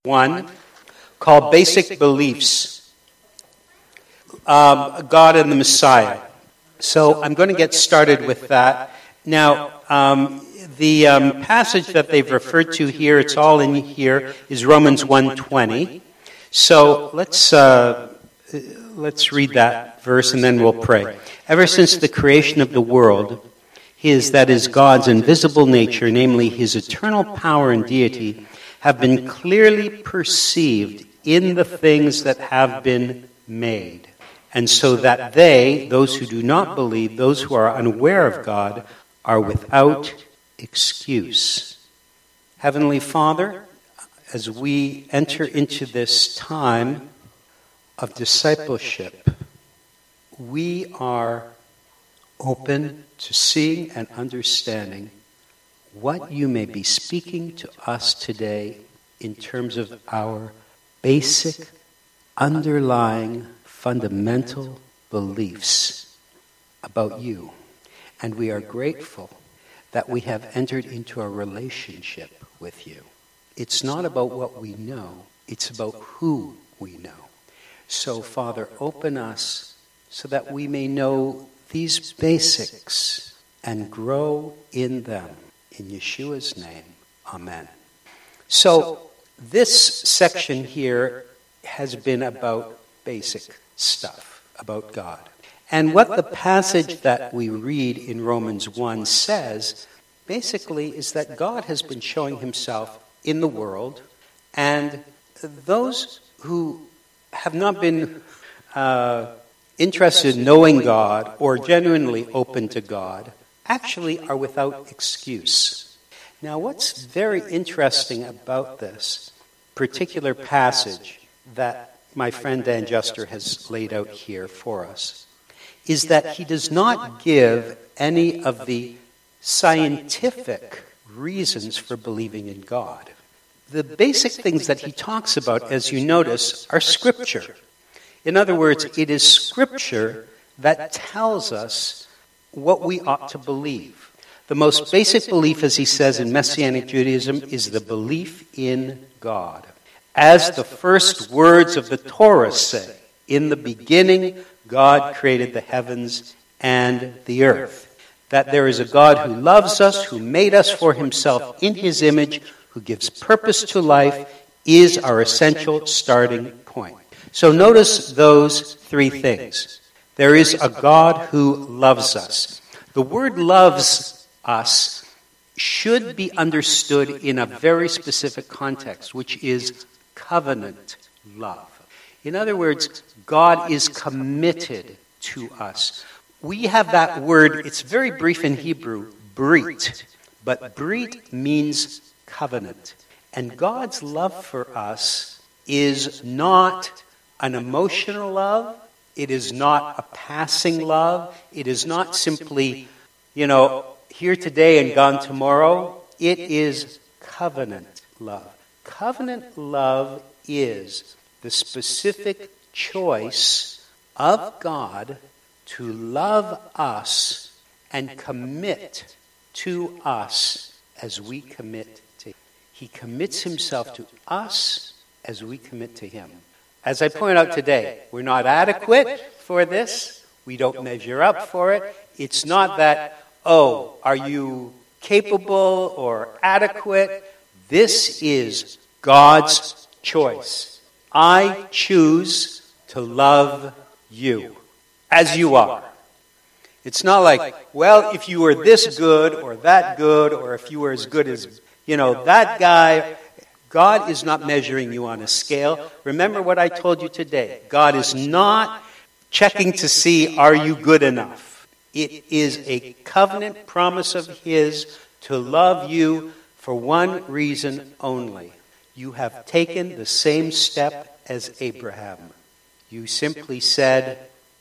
1 called Basic Beliefs, God and the Messiah. So I'm going to get started with that. Now, the passage that they've referred to here, it's all in here, is Romans 1:20. So let's read that verse and then we'll pray. Ever since the creation of the world, that is God's invisible nature, namely his eternal power and deity, have been clearly perceived in the things that have been made. And so that those who do not believe, those who are unaware of God, are without excuse. Heavenly Father, as we enter into this time of discipleship, we are open to seeing and understanding what you may be speaking to us today in terms of our basic, underlying, fundamental beliefs about you. And we are grateful that we have entered into a relationship with you. It's not about what we know, it's about who we know. So, Father, open us so that we may know these basics and grow in them. In Yeshua's name, amen. So, this section here has been about basic stuff, about God. And what the passage that we read in Romans 1 says, basically, is that God has been showing himself in the world, and those who have not been interested in knowing God or genuinely open to God actually are without excuse. Now, what's very interesting about this particular passage that my friend Dan Juster has laid out here for us is that he does not give any of the scientific reasons for believing in God. The basic things that he talks about, as you notice, are Scripture. In other words, it is Scripture that tells us what we ought to believe. The most basic belief, as he says in Messianic Judaism, is the belief in God. As the first words of the Torah say, in the beginning, God created the heavens and the earth. That there is a God who loves us, who made us for himself in his image, who gives purpose to life, is our essential starting point. So notice those three things. There is a God who loves us. The word loves us should be understood in a very specific context, which is covenant love. In other words, God is committed to us. We have that word, it's very brief in Hebrew, brit. But brit means covenant. And God's love for us is not an emotional love. It is not a passing love. It is not simply, here today and gone tomorrow. It is covenant love. Covenant love is the specific choice of God to love us and commit to us as we commit to him. He commits himself to us as we commit to him. As I point out today, we're not adequate for this. We don't measure up for it. It's not that, are you capable or adequate? This is God's choice. I choose to love you as you are. It's not like, if you were this good, or if you were as good as, that guy. God is not measuring you on a scale. Remember what I told you today. God is not checking to see, are you good enough? It is a covenant promise of his to love you for one reason only. You have taken the same step as Abraham. You simply said,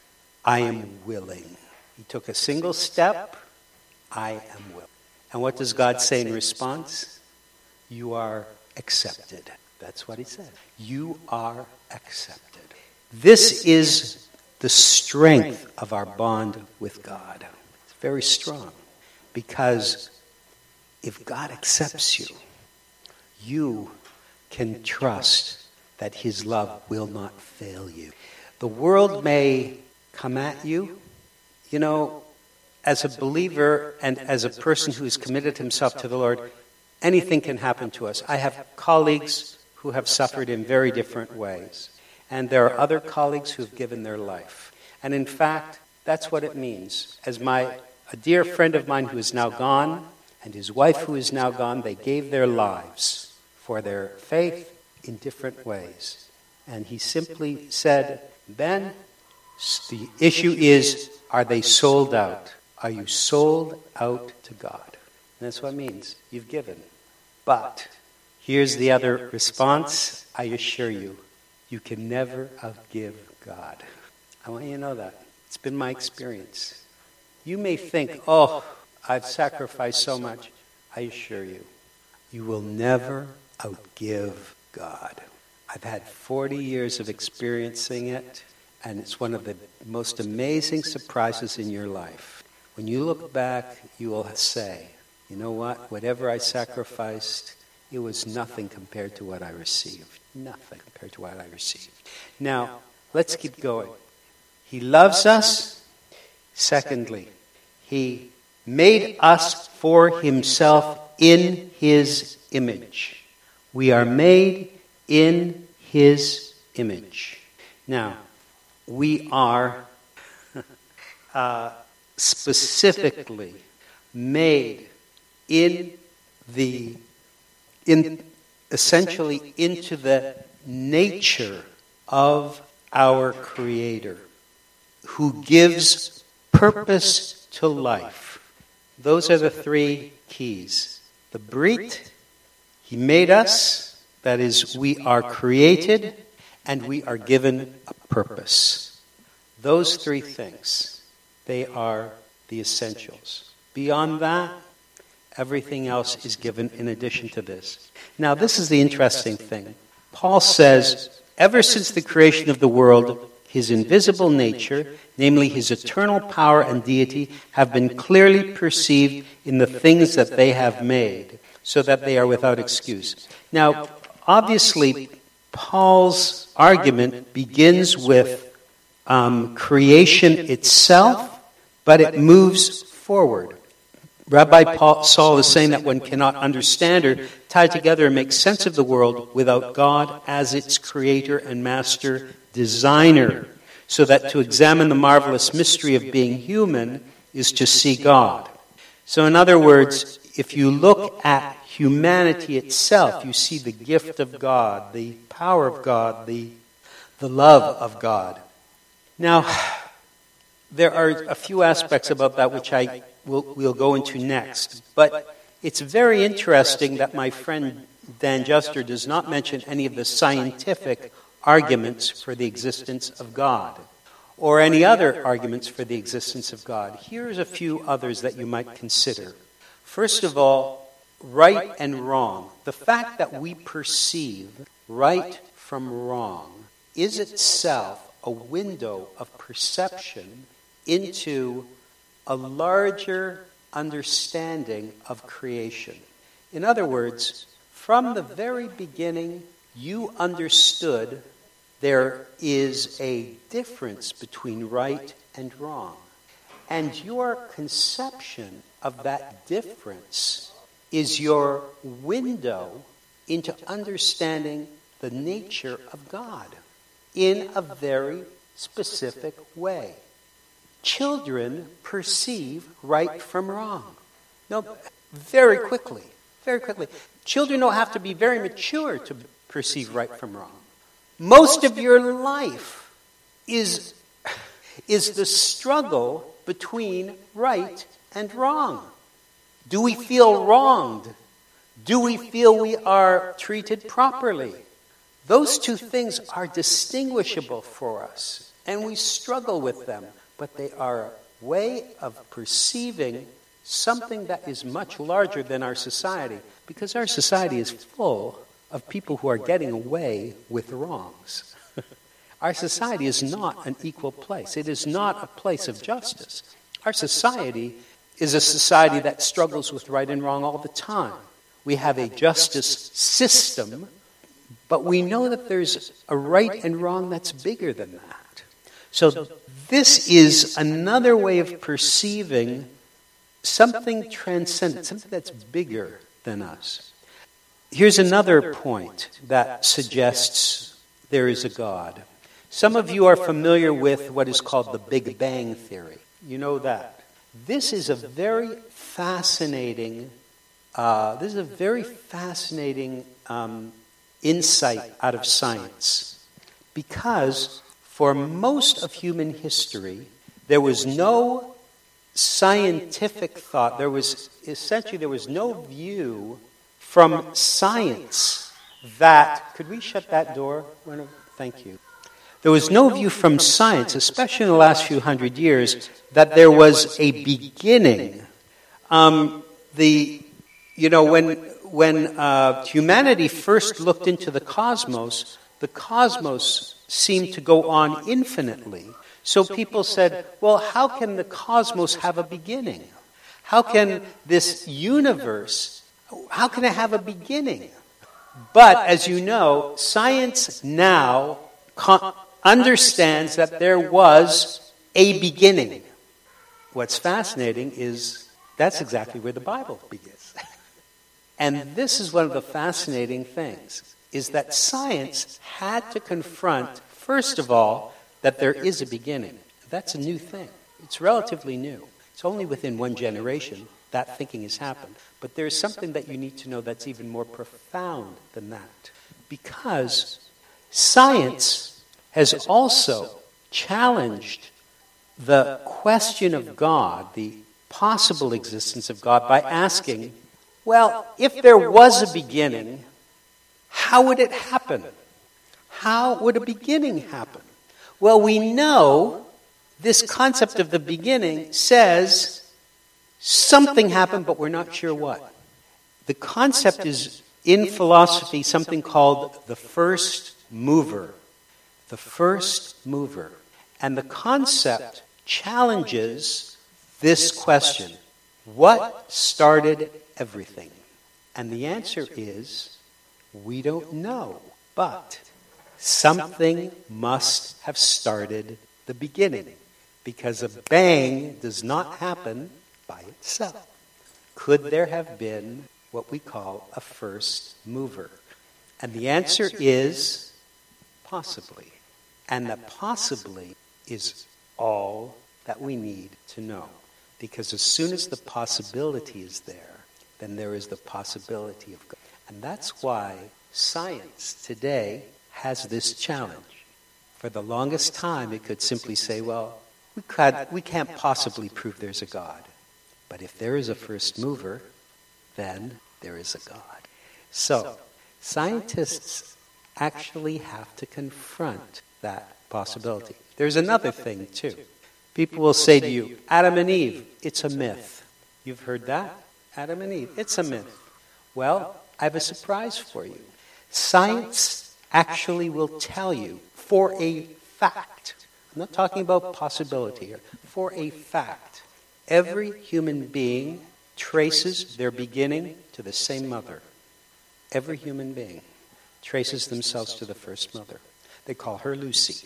I am willing. He took a single step, I am willing. And what does God say in response? You are accepted. That's what he said. You are accepted. This is the strength of our bond with God. It's very strong. Because if God accepts you, you can trust that his love will not fail you. The world may come at you. You know, as a believer and as a person who has committed himself to the Lord, anything can happen to us. I have colleagues who have suffered in very different ways. And there are other colleagues who have given their life. And in fact, that's what it means. As a dear friend of mine who is now gone, and his wife who is now gone, they gave their lives for their faith in different ways. And he simply said, Ben, the issue is, are they sold out? Are you sold out to God? And that's what it means. You've given. But here's the other response. I assure you, you can never outgive God. I want you to know that. It's been my experience. You may think, oh, I've sacrificed so much. I assure you, you will never outgive God. I've had 40 years of experiencing it, and it's one of the most amazing surprises in your life. When you look back, you will say, you know what? Whatever I sacrificed, it was nothing compared to what I received. Nothing compared to what I received. Now, let's keep going. He loves us. Secondly, he made us for himself in his image. We are made in his image. Now, we are specifically made essentially into the nature of our Creator, who gives purpose to life. Those are the three keys. The Brit, he made us, that is, we are created, and we are given a purpose. Those three things, they are the essentials. Beyond that, everything else is given in addition to this. Now, this is the interesting thing. Paul says, ever since the creation of the world, his invisible nature, namely his eternal power and deity, have been clearly perceived in the things that they have made, so that they are without excuse. Now, obviously, Paul's argument begins with creation itself, but it moves forward. Rabbi Saul is saying that one cannot understand or tie together and make sense of the world without God as its creator and master designer, so that to examine the marvelous mystery of being human is to see God. So in other words, if you look at humanity itself, you see the gift of God, the power of God, the love of God. Now, there are a few aspects about that which we'll go into next. But it's very interesting that my friend Dan Juster does not mention any of the scientific arguments for the existence of God, or any other arguments for the existence of God. Here's a few others that you might consider. First of all, right and wrong. The fact that we perceive right from wrong is itself a window of perception into a larger understanding of creation. In other words, from the very beginning, you understood there is a difference between right and wrong. And your conception of that difference is your window into understanding the nature of God in a very specific way. Children perceive right from wrong. No, very quickly. Very quickly. Children don't have to be very mature to perceive right from wrong. Most of your life is the struggle between right and wrong. Do we feel wronged? Do we feel we are treated properly? Those two things are distinguishable for us, and we struggle with them. But they are a way of perceiving something that is much larger than our society, because our society is full of people who are getting away with wrongs. Our society is not an equal place. It is not a place of justice. Our society is a society that struggles with right and wrong all the time. We have a justice system But we know that there's a right and wrong that's bigger than that. So this is another way of perceiving something transcendent, something that's bigger than us. Here's another point that suggests there is a God. Some of you are familiar with what is called the Big Bang Theory. You know that. This is a very fascinating insight out of science, because for most of human history, there was no scientific thought. There was no view from science that... Could we shut that door? Thank you. There was no view from science, especially in the last few hundred years, that there was a beginning. When humanity first looked into the cosmos seemed to go on infinitely. So people said, well, how can the cosmos have a beginning? How can this universe, how can it have a beginning? But, as you know, science now understands that there was a beginning. What's fascinating is that's exactly where the Bible begins. And this is one of the fascinating things, is that science had to confront, first of all, that there is a beginning. That's a new thing. It's relatively new. It's only within one generation that thinking has happened. But there's something that you need to know that's even more profound than that. Because science has also challenged the question of God, the possible existence of God, by asking, well, if there was a beginning, how would it happen? How would a beginning happen? Well, we know this concept of the beginning says something happened, but we're not sure what. The concept is, in philosophy, something called the first mover. The first mover. And the concept challenges this question. What started everything? And the answer is, we don't know. But something must have started the beginning, because a bang does not happen by itself. Could there have been what we call a first mover? And the answer is possibly. And that possibly is all that we need to know. Because as soon as the possibility is there, then there is the possibility of God. And that's why science today has this challenge. For the longest time, it could simply say, well, we can't possibly prove there's a God. But if there is a first mover, then there is a God. So, scientists actually have to confront that possibility. There's another thing, too. People will say to you, Adam and Eve, it's a myth. You've heard that? Adam and Eve, it's a myth. Well, I have a surprise for you. Science actually will tell you, for a fact, I'm not talking about possibility here, for a fact, every human being traces their beginning to the same mother. Every human being traces themselves to the first mother. They call her Lucy.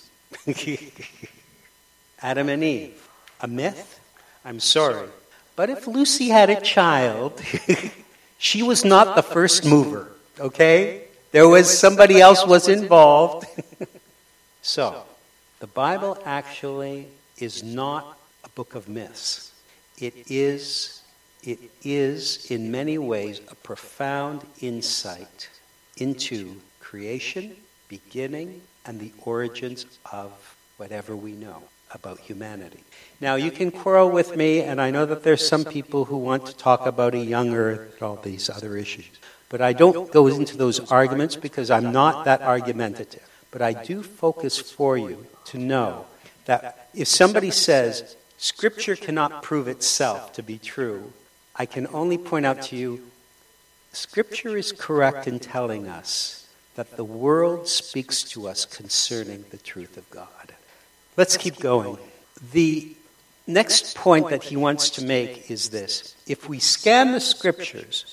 Adam and Eve. A myth? I'm sorry. But if Lucy had a child, she was not the first mover, okay? There was somebody else was involved. So, the Bible actually is not a book of myths. It is in many ways a profound insight into creation, beginning, and the origins of whatever we know about humanity. Now, you can quarrel with me, and I know that there's some people who want to talk about a young earth and all these other issues. But I don't go into those arguments because I'm not that argumentative. But I do focus for you to know that if somebody says, Scripture cannot prove itself to be true, I can only point out to you, Scripture is correct in telling us that the world speaks to us concerning the truth of God. Let's keep going. The next point that he wants to make is this. If we scan the Scriptures,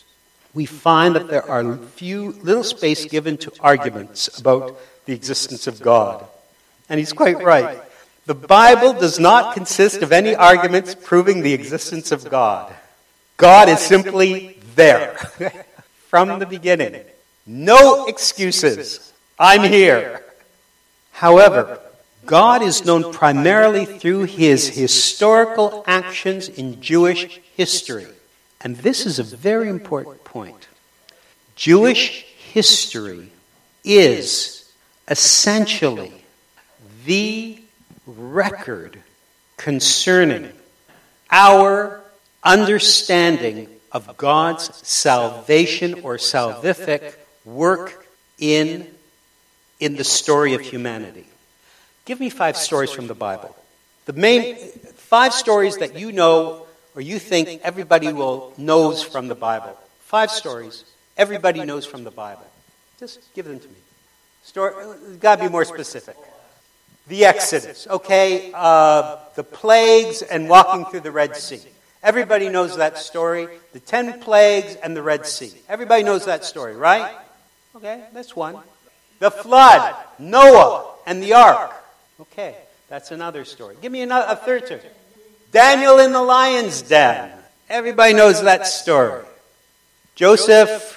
we find that there are little space given to arguments about the existence of God. And he's quite right. The Bible does not consist of any arguments proving the existence of God. God is simply there from the beginning. No excuses. I'm here. However, God is known primarily through his historical actions in Jewish history. And this is a very important point. Jewish history is essentially the record concerning our understanding of God's salvation or salvific work in the story of humanity. Give me 5 stories from the Bible. The main 5 stories that you know or you think everybody knows from the Bible. 5 stories everybody knows from the Bible. Just give them to me. Got to be more specific. The Exodus, okay? The plagues and walking through the Red Sea. Everybody knows that story. The 10 plagues and the Red Sea. Everybody knows that story, right? Okay, that's one. The flood, Noah and the ark. Okay, that's another story. Give me a third story. Daniel in the lion's den. Everybody knows that story. Joseph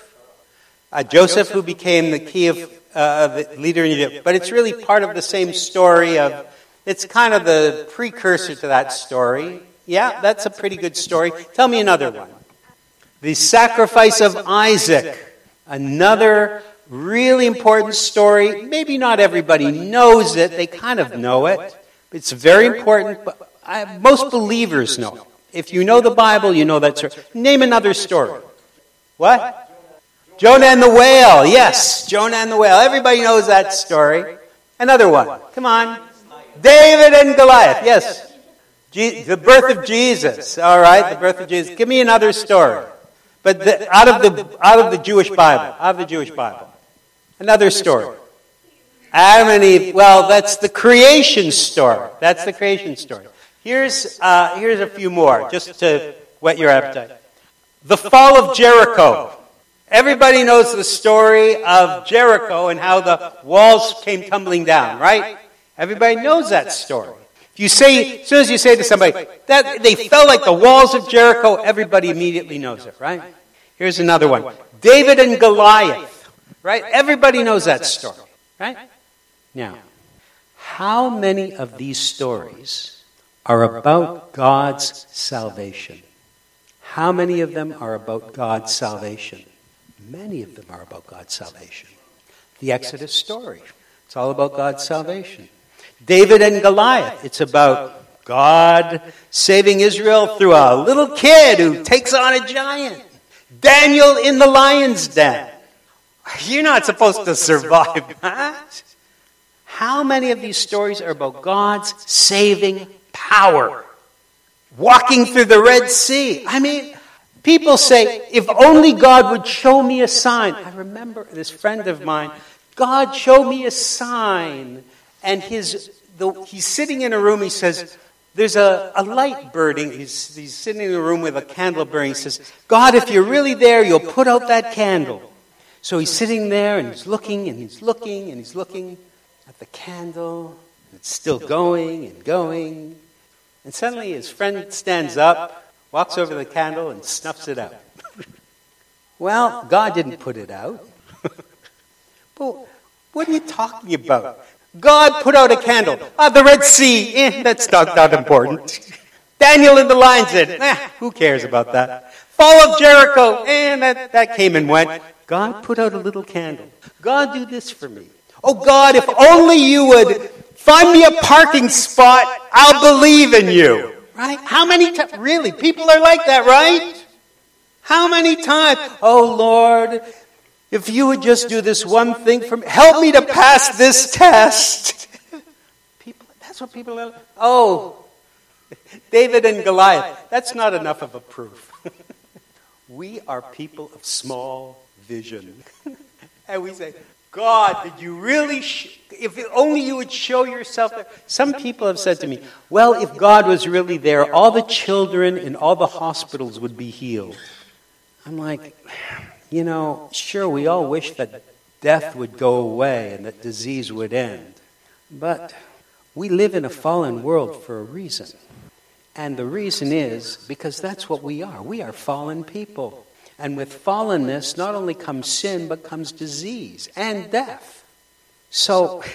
who became the key of the leader in Egypt. But it's really part of the same story it's kind of the precursor to that story. Yeah, that's a pretty good story. Tell me another one. The sacrifice of Isaac. Another really important story. Maybe not everybody knows it. They kind of know it. It's very important, but most believers know it. If you know the Bible, you know that story. Name another story. What? Jonah and the whale. Yes, Jonah and the whale. Everybody knows that story. Another one. Come on. David and Goliath. Yes. The birth of Jesus. All right, the birth of Jesus. Give me another story. But out of the Jewish Bible. Out of the Jewish Bible. Another story. Adam and Eve. Well, that's the creation story. That's the creation story. Here's a few more, just to whet your appetite. The fall of Jericho. Everybody knows the story of Jericho and how the walls came tumbling down, right? Everybody knows that story. As soon as you say to somebody that they fell like the walls of Jericho, everybody immediately knows it, right? Here's another one. David and Goliath, right? Everybody knows that story, right? Now, how many of these stories are about God's salvation? How many of them are about God's salvation? Many of them are about God's salvation. The Exodus story, it's all about God's salvation. David and Goliath, it's about God saving Israel through a little kid who takes on a giant. Daniel in the lion's den. You're not supposed to survive that. How many of these stories are about God's saving power? Walking through the Red Sea. I mean, people say, if only God would show me a sign. I remember this friend of mine, God showed me a sign. And he's sitting in a room, he says, there's a light burning. He's sitting in a room with a candle burning. He says, God, if you're really there, you'll put out that candle. So he's sitting there and he's looking and he's looking and he's looking at the candle. It's still going and going. And suddenly his friend stands up, walks over to the candle and snuffs it out. Well, God didn't put it out. But what are you talking about? God put out a candle. The Red Sea, that's not important. Daniel in the lion's den, who cares about that? Fall of Jericho, that came and went. God put out a little candle. God, do this for me. Oh God, if only you would find me a parking spot, I'll believe in you. Right? How many times? Really, people are like that, right? How many times? Oh Lord, if you would just do this one thing for me, help me to pass this test. That's what people are like. Oh, David and Goliath. That's not enough of a proof. We are people of small vision. And we say, God, did you really, if only you would show yourself there. Some people have said to me, well, if God was really there, all the children in all the hospitals would be healed. I'm like, Sure, we all wish that death would go away and that disease would end. But we live in a fallen world for a reason. And the reason is because that's what we are. We are fallen people. And with fallenness, not only comes sin, but comes disease and death. So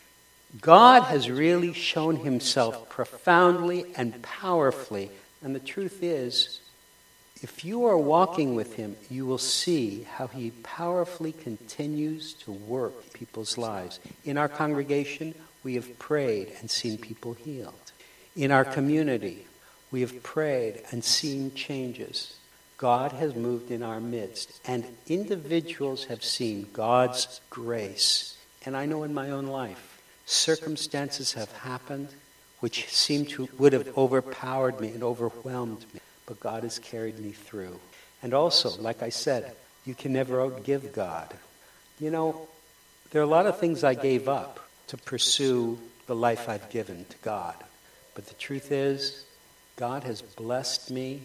God has really shown himself profoundly and powerfully. And the truth is, if you are walking with him, you will see how he powerfully continues to work in people's lives. In our congregation, we have prayed and seen people healed. In our community, we have prayed and seen changes. God has moved in our midst, and individuals have seen God's grace. And I know in my own life, circumstances have happened which would have overpowered me and overwhelmed me. But God has carried me through. And also, like I said, you can never outgive God. There are a lot of things I gave up to pursue the life I've given to God. But the truth is, God has blessed me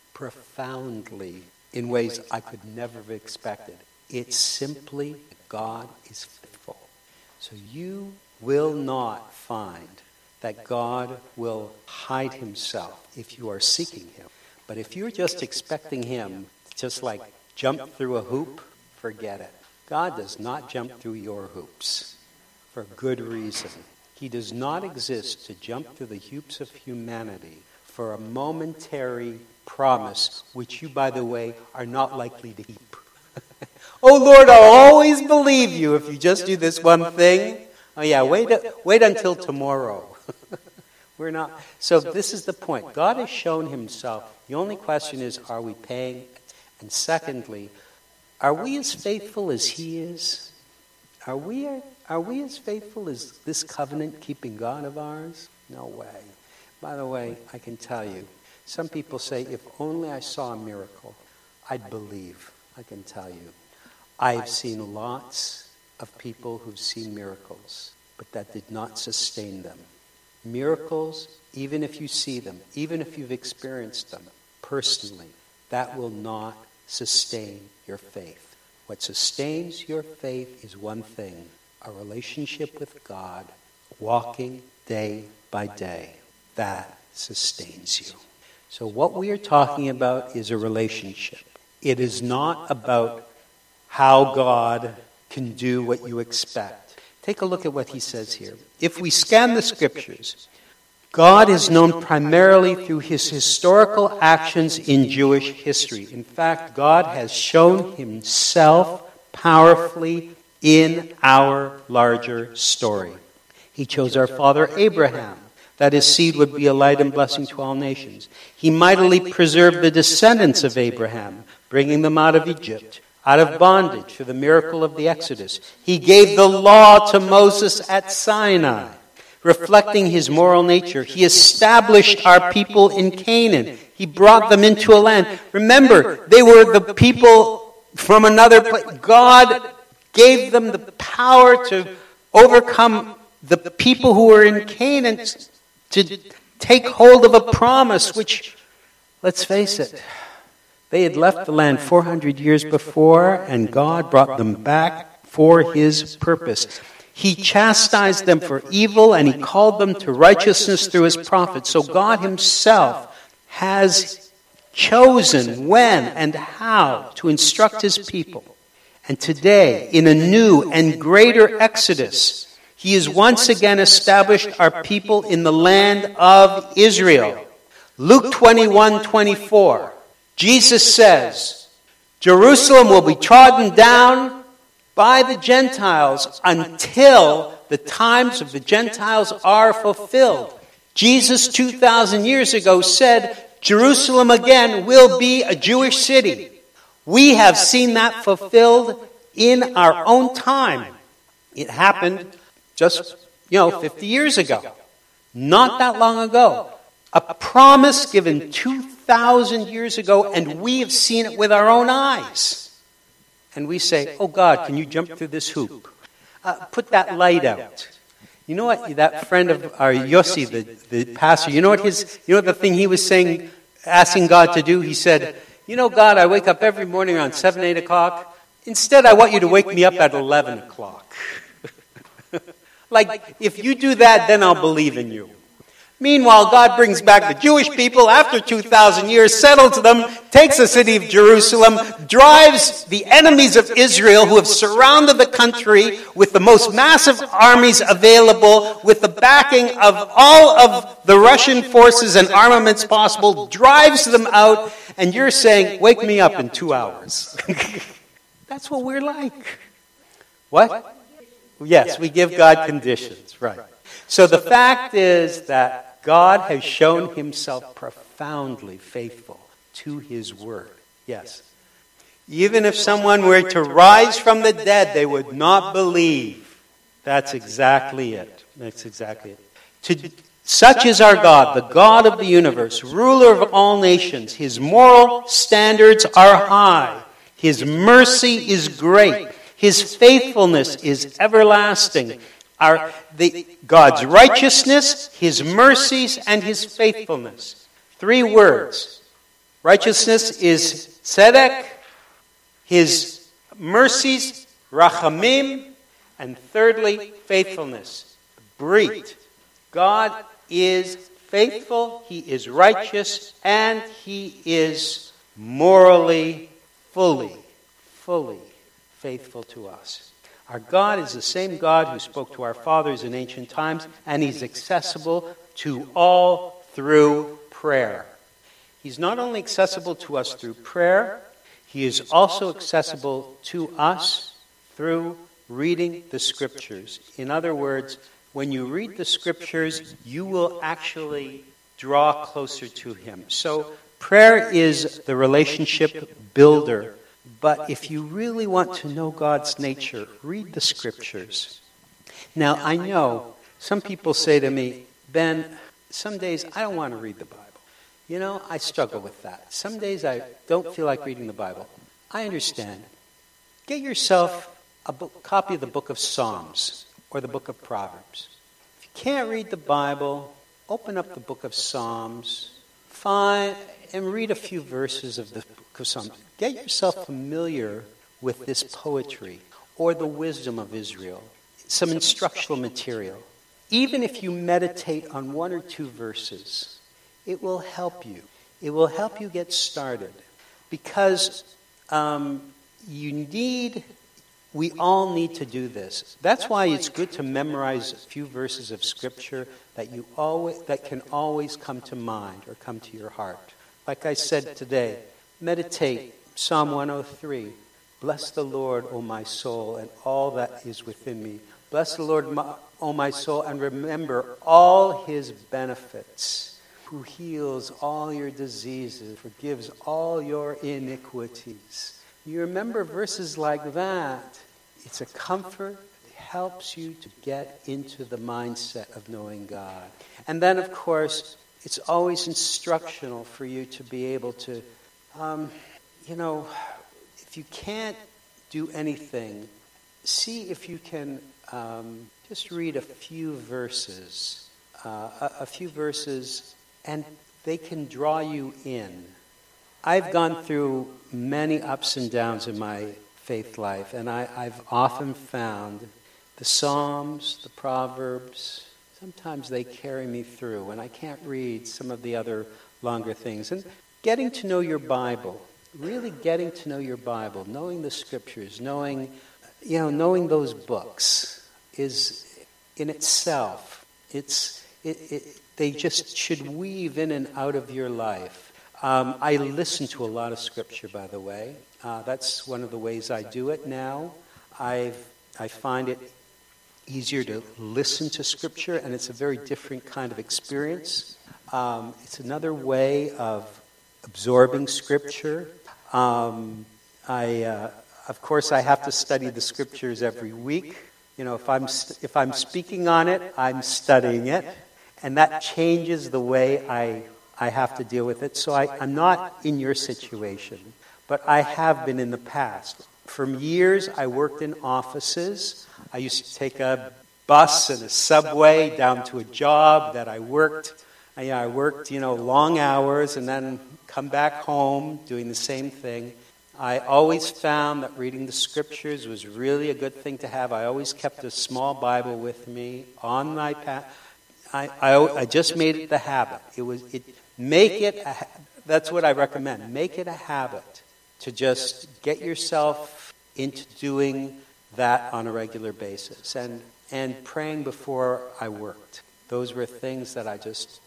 profoundly in ways I could never have expected. It's simply God is faithful. So you will not find that God will hide himself if you are seeking him. But if you're just expecting him to just like jump through a hoop, forget it. God does not jump through your hoops for good reason. He does not exist to jump through the hoops of humanity for a momentary promise, which you, by the way, are not likely to keep. Oh Lord, I'll always believe you if you just do this one thing. Oh yeah, wait until tomorrow. We're not. So this is the point. God has shown himself. The only question is, are we paying? And secondly, are we as faithful as he is? Are we as faithful as this covenant-keeping God of ours? No way. By the way, I can tell you, some people say, if only I saw a miracle, I'd believe. I can tell you. I've seen lots of people who've seen miracles, but that did not sustain them. Miracles, even if you see them, even if you've experienced them personally, that will not sustain your faith. What sustains your faith is one thing, a relationship with God, walking day by day. That sustains you. So what we are talking about is a relationship. It is not about how God can do what you expect. Take a look at what he says here. If we scan the scriptures, God is known primarily through his historical actions in Jewish history. In fact, God has shown himself powerfully in our larger story. He chose our father Abraham, that his seed would be a light and blessing to all nations. He mightily preserved the descendants of Abraham, bringing them out of Egypt, out of bondage through the miracle of the Exodus. He gave the law to Moses at Sinai, reflecting his moral nature. He established our people in Canaan. He brought them into a land. Remember, they were the people from another place. God gave them the power to overcome the people who were in Canaan, to take hold of a promise, which, let's face it, they had left the land 400 years before, and God brought them back for his purpose. He chastised them for evil, and he called them to righteousness through his prophets. So God himself has chosen when and how to instruct his people. And today, in a new and greater exodus, he has once again established our people in the land of Israel. Luke 21:24. Jesus says, Jerusalem will be trodden down by the Gentiles until the times of the Gentiles are fulfilled. Jesus 2,000 years ago said, Jerusalem again will be a Jewish city. We have seen that fulfilled in our own time. It happened just, 50 years ago. Not that long ago. A promise given 2,000 years ago, and we have seen it with our own eyes. And we say, oh God, can you jump through this hoop? Put that light out. You know what, that friend of our Yossi, the pastor, you know what the thing he was saying, asking God to do? He said, You know, God, I wake up every morning around 7, 8 o'clock. Instead, I want you to wake me up at 11 o'clock. Like, if you do that, then I'll believe in you. Meanwhile, God brings back the Jewish people after 2,000 years, settles them, takes the city of Jerusalem, drives the enemies of Israel who have surrounded the country with the most massive armies available, with the backing of all of the Russian forces and armaments possible, drives them out, and you're saying, wake me up in 2 hours. That's what we're like. What? Yes, we give God conditions, right. So the fact is that God has shown himself profoundly faithful to his word. Yes. Even if someone were to rise from the dead, they would not believe. That's exactly it. That's exactly it. Such is our God, the God of the universe, ruler of all nations. His moral standards are high. His mercy is great. His faithfulness is everlasting. God's righteousness, his mercies, and his faithfulness. 3 words. Righteousness is tzedek, his mercies, rachamim, and thirdly, faithfulness, brit. God is faithful, he is righteous, and he is morally, fully faithful to us. Our God is the same God who spoke to our fathers in ancient times, and he's accessible to all through prayer. He's not only accessible to us through prayer, he is also accessible to us through reading the Scriptures. In other words, when you read the Scriptures, you will actually draw closer to him. So prayer is the relationship builder. But if you really want to know God's nature, read the Scriptures. Now, I know some people say to me, Ben, some days I don't want to read the Bible. You know, I struggle with that. Some days I don't feel like reading the Bible. I understand. Get yourself a copy of the book of Psalms or the book of Proverbs. If you can't read the Bible, open up the book of Psalms, find and read a few verses of the book of Psalms. Get yourself familiar with this poetry or the wisdom of Israel, some instructional material. Even if you meditate on 1 or 2 verses, it will help you. It will help you get started because we all need to do this. That's why it's good to memorize a few verses of Scripture that can always come to mind or come to your heart. Like I said today, meditate Psalm 103. Bless the Lord, O my soul, and all that is within me. Bless the Lord, O my soul, and remember all his benefits, who heals all your diseases, forgives all your iniquities. You remember verses like that. It's a comfort. It helps you to get into the mindset of knowing God. And then, of course, it's always instructional for you to be able to, if you can't do anything, see if you can just read a few verses, and they can draw you in. I've gone through many ups and downs in my faith life, and I've often found the Psalms, the Proverbs, sometimes they carry me through, and I can't read some of the other longer things. And getting to know your Bible, really getting to know your Bible, knowing the Scriptures, knowing those books is in itself, they just should weave in and out of your life. I listen to a lot of Scripture, by the way. That's one of the ways I do it now. I find it easier to listen to Scripture, and it's a very different kind of experience. It's another way of absorbing Scripture. Of course, I have to study the Scriptures every week. You know, if I'm speaking on it, I'm studying it, and that changes the way I have to deal with it. So I'm not in your situation, but I have been in the past. For years, I worked in offices. I used to take a bus and a subway down to a job that I worked I worked, long hours and then come back home doing the same thing. I always found that reading the scriptures was really a good thing to have. I always kept a small Bible with me on my pad. I just made it the habit. That's what I recommend. Make it a habit to just get yourself into doing that on a regular basis and praying before I worked. Those were things that I just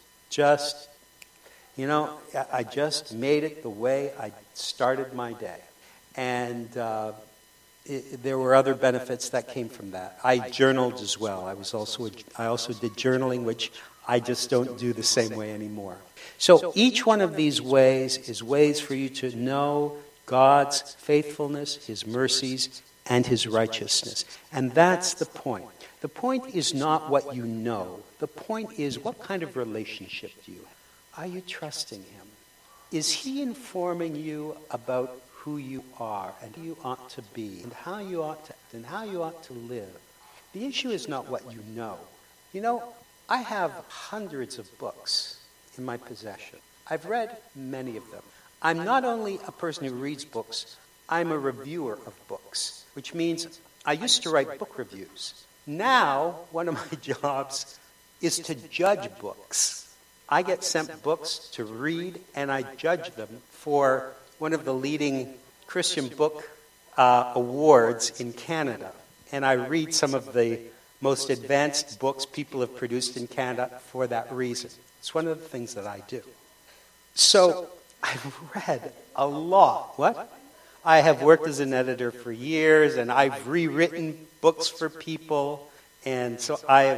made it the way I started my day. And there were other benefits that came from that. I journaled as well. I also did journaling, which I just don't do the same way anymore. So each one of these ways is ways for you to know God's faithfulness, His mercies, and His righteousness. And that's the point. The point is not what you know. The point is, what kind of relationship do you have? Are you trusting Him? Is He informing you about who you are and who you ought to be and how you ought to live? The issue is not what you know. I have hundreds of books in my possession. I've read many of them. I'm not only a person who reads books, I'm a reviewer of books, which means I used to write book reviews. Now, one of my jobs is to judge books. I get sent books to read, and I judge them for one of the leading Christian book awards in Canada. And I read some of the most advanced books people have produced in Canada for that reason. It's one of the things that I do. So I've read a lot. What? I have worked as an editor for years, and I've rewritten books for people, and so I've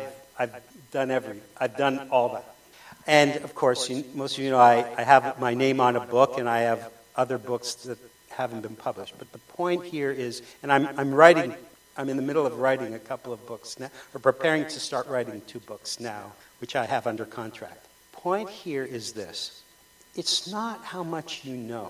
done all that. And of course, most of you know I have my name on a book, and I have other books that haven't been published. But the point here is, and I'm in the middle of writing a couple of books now, or preparing to start writing 2 books now, which I have under contract. Point here is this: it's not how much you know.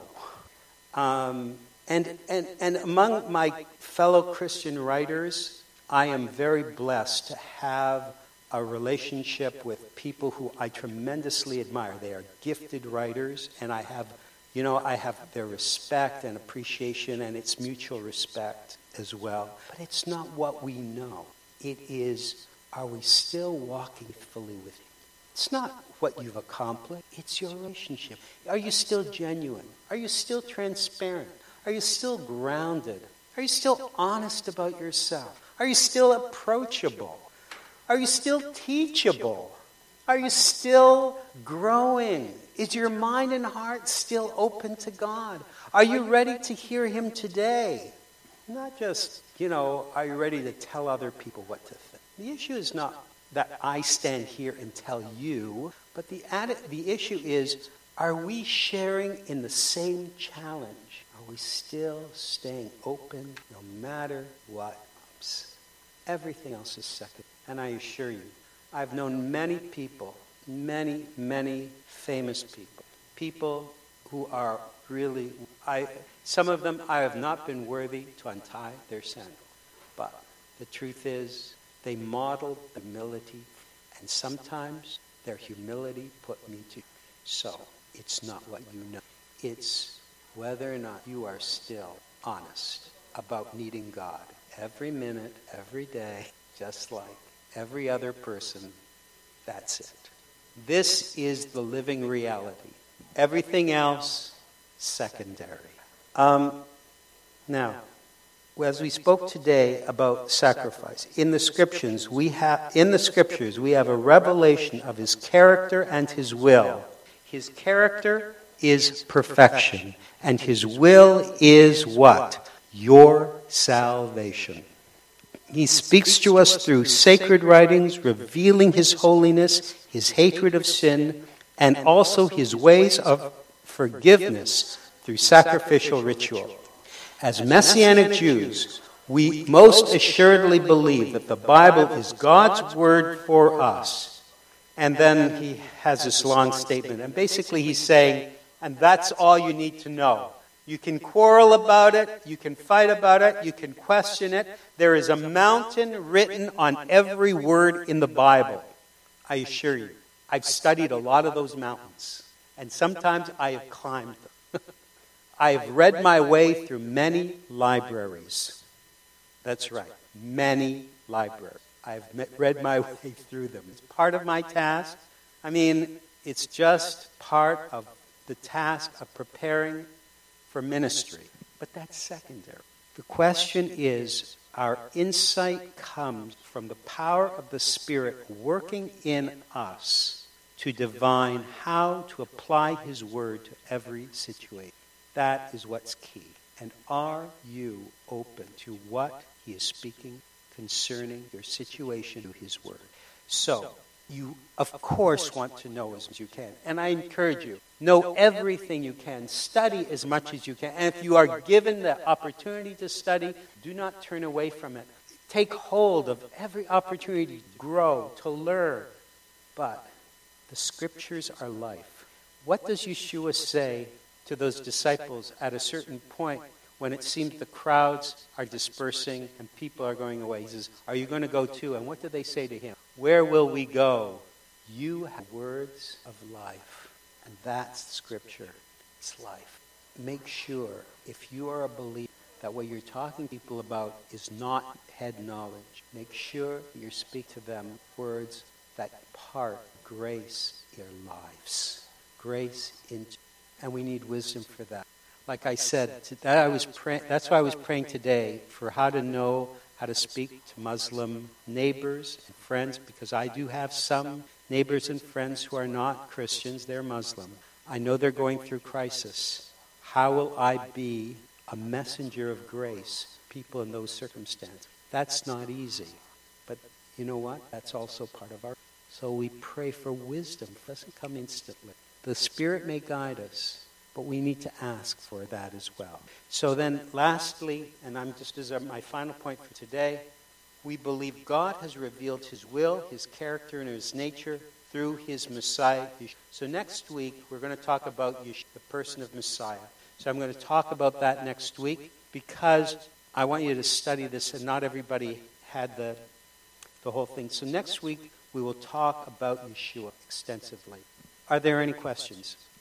And among my fellow Christian writers, I am very blessed to have a relationship with people who I tremendously admire. They are gifted writers, and I have their respect and appreciation, and it's mutual respect as well. But it's not what we know. It is, are we still walking fully with Him? It's not what you've accomplished. It's your relationship. Are you still genuine? Are you still transparent? Are you still grounded? Are you still honest about yourself? Are you still approachable? Are you still teachable? Are you still growing? Is your mind and heart still open to God? Are you ready to hear Him today? Not just, are you ready to tell other people what to think? The issue is not that I stand here and tell you, but the issue is, are we sharing in the same challenge? Are we still staying open no matter what comes? Everything else is second. And I assure you, I've known many people, many, many famous people who are really, some of them I have not been worthy to untie their sandal. But the truth is, they modeled humility, and sometimes their humility put me to. So, it's not what you know. It's whether or not you are still honest about needing God every minute, every day, just like every other person. That's it. This is the living reality. Everything else, secondary. Now, as we spoke today about sacrifice, in the scriptures we have a revelation of His character and His will. His character is perfection, and His will is what? Your salvation. He speaks to us through sacred writings, revealing His holiness, His hatred of sin, and also His ways of forgiveness through sacrificial ritual. As Messianic Jews, we most assuredly believe that the Bible is God's word for us. And then he has this long statement, and basically he's saying, and that's all you need to know. You can quarrel about it, you can fight about it, you can question it. There is a mountain written on every word in the Bible. I assure you. I've studied a lot of those mountains, and sometimes I have climbed them. I have read my way through many libraries. That's right, many libraries. I've read my way through them. It's part of my task. I mean, it's just part of the task of preparing for ministry. But that's secondary. The question is, our insight comes from the power of the Spirit working in us to divine how to apply His Word to every situation. That is what's key. And are you open to what He is speaking concerning your situation to His Word? So, you, of course, want to know as much as you can. And I encourage you, know everything you can. Study as much as you can. And if you are given the opportunity to study, do not turn away from it. Take hold of every opportunity to grow, to learn. But the Scriptures are life. What does Yeshua say to those disciples at a certain point when it seems the crowds are dispersing and people are going away? He says, are you going to go too? And what do they say to him? Where will we go? You have words of life. And that's Scripture. It's life. Make sure, if you are a believer, that what you're talking to people about is not head knowledge. Make sure you speak to them words that impart grace in their lives. Grace into, and we need wisdom for that. Like I said, that's why I was praying today for how to know how to speak to Muslim neighbors and friends, because I do have some neighbors and friends who are not Christians, they're Muslim. I know they're going through crisis. How will I be a messenger of grace to people in those circumstances? That's not easy. But you know what? That's also part of our... So we pray for wisdom. It doesn't come instantly. The Spirit may guide us, but we need to ask for that as well. So then, lastly, and I'm just as my final point for today, we believe God has revealed His will, His character, and His nature through His Messiah. So next week, we're going to talk about the person of Messiah. So I'm going to talk about that next week because I want you to study this, and not everybody had the whole thing. So next week, we will talk about Yeshua extensively. Are there any questions?